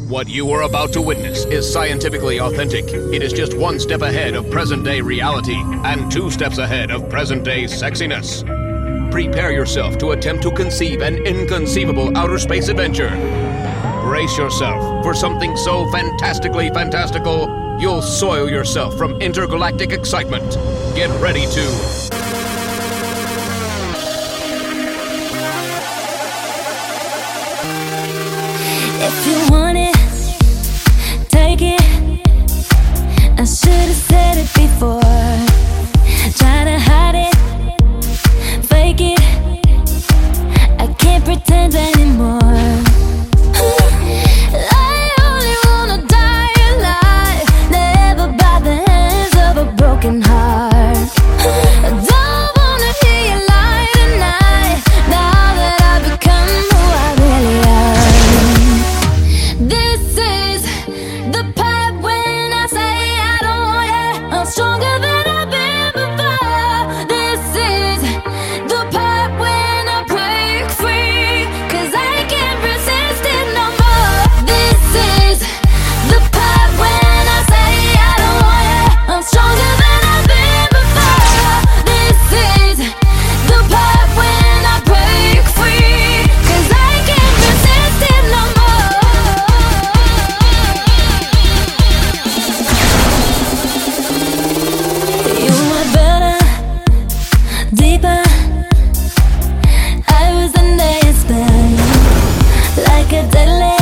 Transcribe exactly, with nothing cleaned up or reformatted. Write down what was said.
What you are about to witness is scientifically authentic. It is just one step ahead of present-day reality and two steps ahead of present-day sexiness. Prepare yourself to attempt to conceive an inconceivable outer space adventure. Brace yourself for something so fantastically fantastical, you'll soil yourself from intergalactic excitement. Get ready to... If you want it, take it. I should've said it before. Try to hide it, fake it. I can't pretend anymore. I only wanna die alive, never by the hands of a broken heart. I don't wanna hear you lie tonight, now that I've become who I really am. This is the part when I say I don't want it. I'm stronger than I've been before. This is the part when I break free, 'cause I can't resist it no more. This is the part when I say I don't want it. I'm stronger than I've been before. This is the part when I break free, 'cause I can't resist it no more. You were better, deeper. I was under your spell, like a deadly